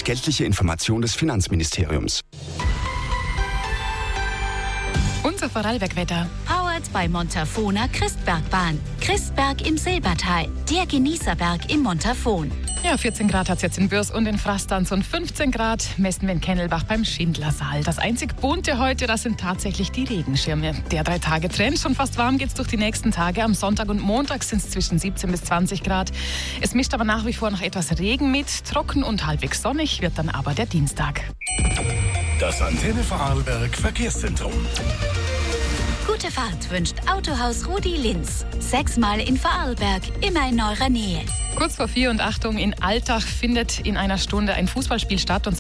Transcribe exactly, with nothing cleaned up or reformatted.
Entgeltliche Information des Finanzministeriums. Unser Vorarlberg-Wetter. Powered bei Montafona Christbergbahn. Christberg im Silbertal, der Genießerberg im Montafon. Ja, vierzehn Grad hat es jetzt in Bürs und in Frastanz und fünfzehn Grad messen wir in Kennelbach beim Schindlersaal. Das einzig Bunte heute, das sind tatsächlich die Regenschirme. Der drei Tage Trend, schon fast warm geht's durch die nächsten Tage. Am Sonntag und Montag sind es zwischen siebzehn bis zwanzig Grad. Es mischt aber nach wie vor noch etwas Regen mit. Trocken und halbwegs sonnig wird dann aber der Dienstag. Das Antenne Vorarlberg Verkehrszentrum. Gute Fahrt wünscht Autohaus Rudi Linz. Sechsmal in Vorarlberg, immer in eurer Nähe. Kurz vor vier und Achtung, in Altach findet in einer Stunde ein Fußballspiel statt. Und